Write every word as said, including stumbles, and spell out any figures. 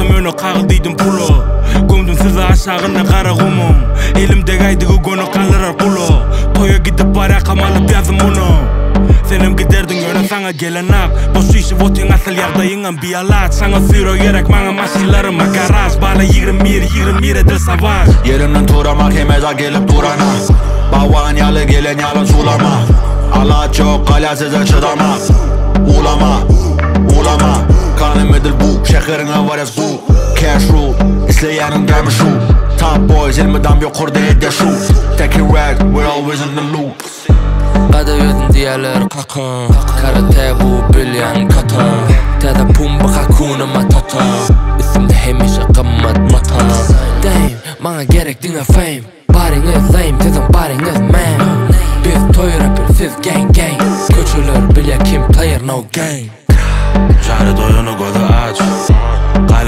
Olsam önü kağıldıydım pulu Gömdüm sizi aşağına kara kumum Elimdeki aydığı konu kalır kulu Toya gidip barakam alıp yazım onu Senem giderdin yöne sana gelen ak Boş işi votin asıl yağdayıngan bir alat Sana zero gerek bana maşinlarıma garaj Bana yirmi bir yirmi bir edil savaş Yerimden turamak hemeza gelip durana Bavan yalı gelen yalın sulama Allah çok kala size çıdama Ulama, ulama Kanım edil bu şehirine var ya su Cash rule, isleyenin gemi şu Top boys ilmiden bir kurdu edde şu Take it right, we're always in the loop Qada yödün diyalar kakon Karate bu bilyan katon Tada pumba kakunama taton İsimde hemişe qammat matan Dame, bana gerek dine fame Bariniz lame, sizin bariniz man Biz toy rapper, siz gang gang Köçülür bilya kim player no game Jari doyunu gözü aç